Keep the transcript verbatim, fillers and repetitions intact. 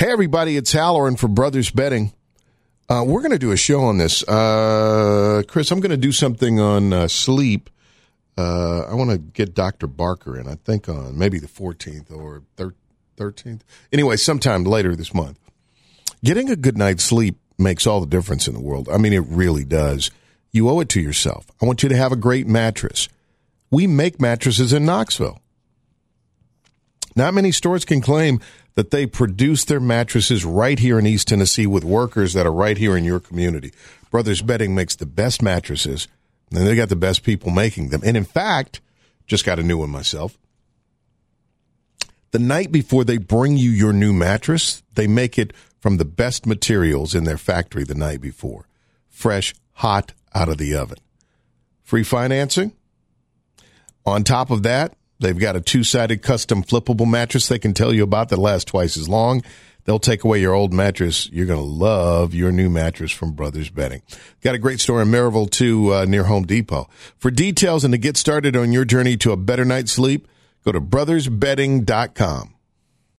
Hey, everybody, it's Halloran for Brothers Betting. Uh, we're going to do a show on this. Uh, Chris, I'm going to do something on uh, sleep. Uh, I want to get Doctor Barker in, I think on maybe the fourteenth or thirteenth. Anyway, sometime later this month. Getting a good night's sleep makes all the difference in the world. I mean, it really does. You owe it to yourself. I want you to have a great mattress. We make mattresses in Knoxville. Not many stores can claim that they produce their mattresses right here in East Tennessee with workers that are right here in your community. Brothers Bedding makes the best mattresses, and they got the best people making them. And in fact, just got a new one myself. The night before they bring you your new mattress, they make it from the best materials in their factory the night before. Fresh, hot, out of the oven. Free financing. On top of that, they've got a two-sided custom flippable mattress they can tell you about that lasts twice as long. They'll take away your old mattress. You're going to love your new mattress from Brothers Bedding. Got a great store in Maryville, too, uh, near Home Depot. For details and to get started on your journey to a better night's sleep, go to brothers bedding dot com.